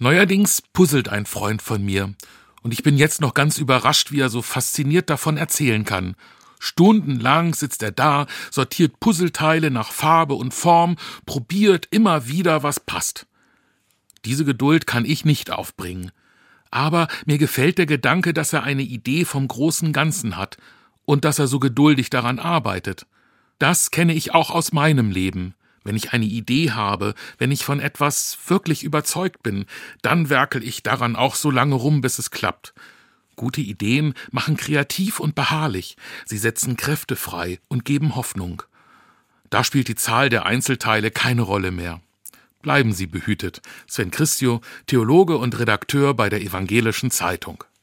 Neuerdings puzzelt ein Freund von mir. Und ich bin jetzt noch ganz überrascht, wie er so fasziniert davon erzählen kann. Stundenlang sitzt er da, sortiert Puzzleteile nach Farbe und Form, probiert immer wieder, was passt. Diese Geduld kann ich nicht aufbringen. Aber mir gefällt der Gedanke, dass er eine Idee vom großen Ganzen hat und dass er so geduldig daran arbeitet. Das kenne ich auch aus meinem Leben. Wenn ich eine Idee habe, wenn ich von etwas wirklich überzeugt bin, dann werkel ich daran auch so lange rum, bis es klappt. Gute Ideen machen kreativ und beharrlich. Sie setzen Kräfte frei und geben Hoffnung. Da spielt die Zahl der Einzelteile keine Rolle mehr. Bleiben Sie behütet. Sven Christio, Theologe und Redakteur bei der Evangelischen Zeitung.